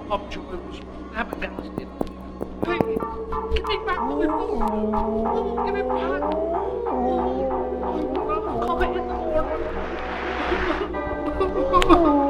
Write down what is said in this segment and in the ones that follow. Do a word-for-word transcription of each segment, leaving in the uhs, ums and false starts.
optimism. Have a dance. Please, give me back my phone. Oh, give me back. Oh, come in the morning.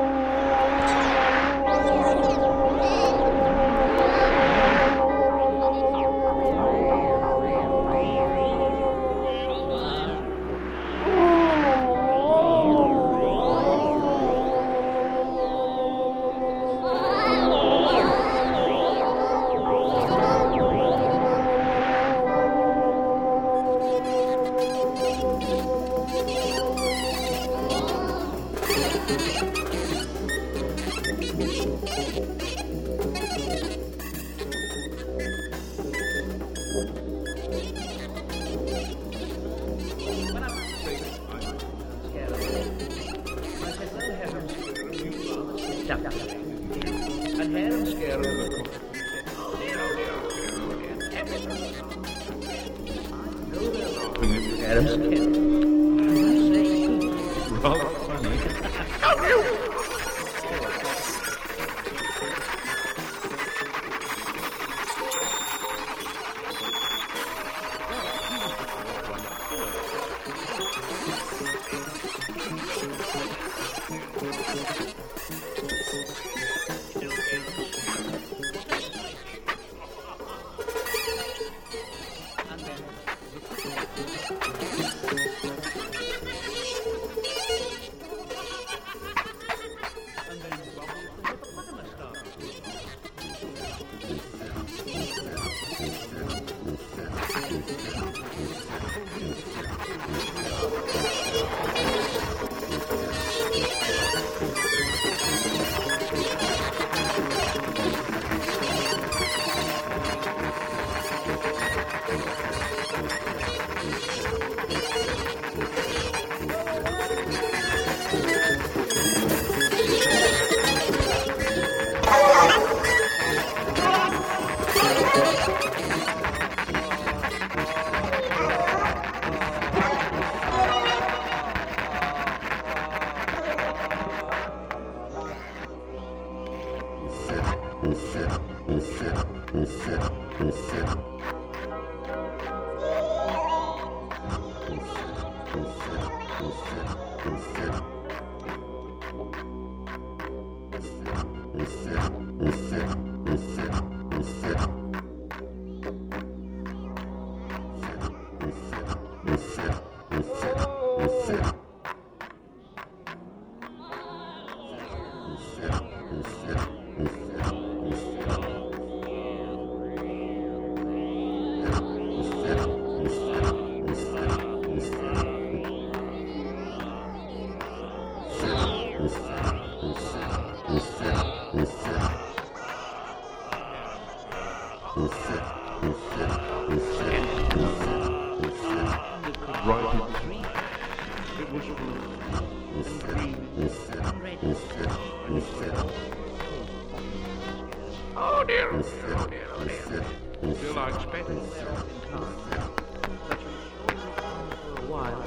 Oh dear, oh dear, oh dear, oh dear. Still I expect myself in time. Such a for a while.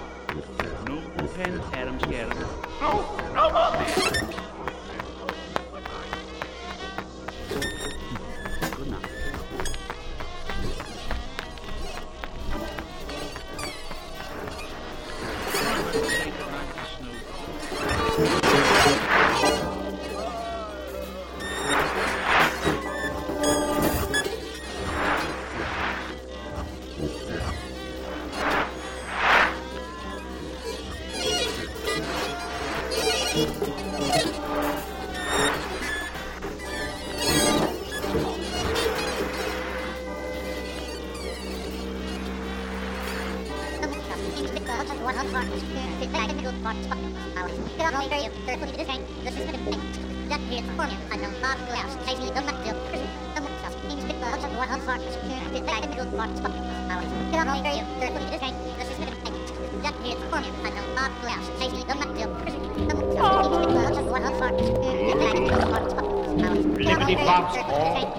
No pen, Adam Scatter. No, no more pen. Good night. Liberty Pops all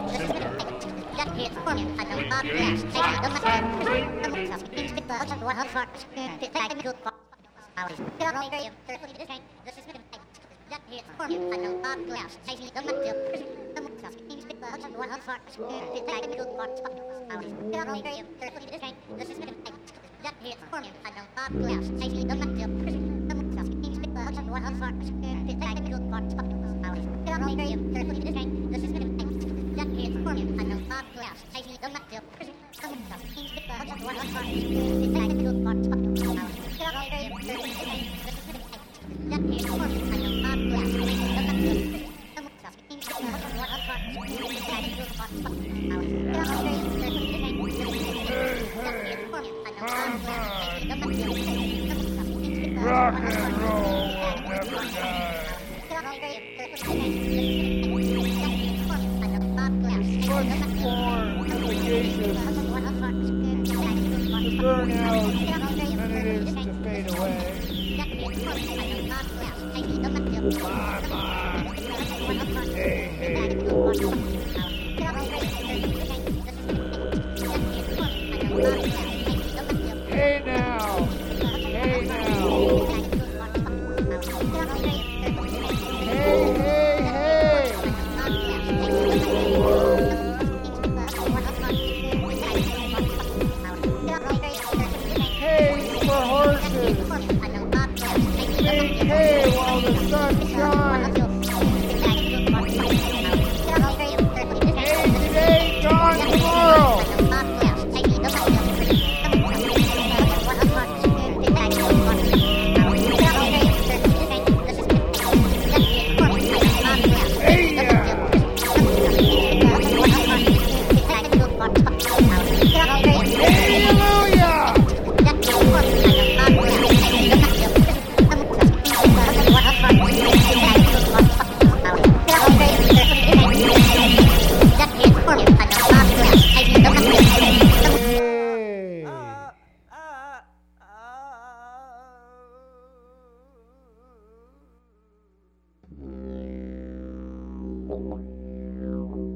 simple. Rock and roll will never die. Much more efficacious to burn out than it is to fade away. My, my. Hey, hey. Hey now. Hey now. Hey, hey, hey. Hay for horses. Make hay while the sun shines. Hay today, gone tomorrow. Hey.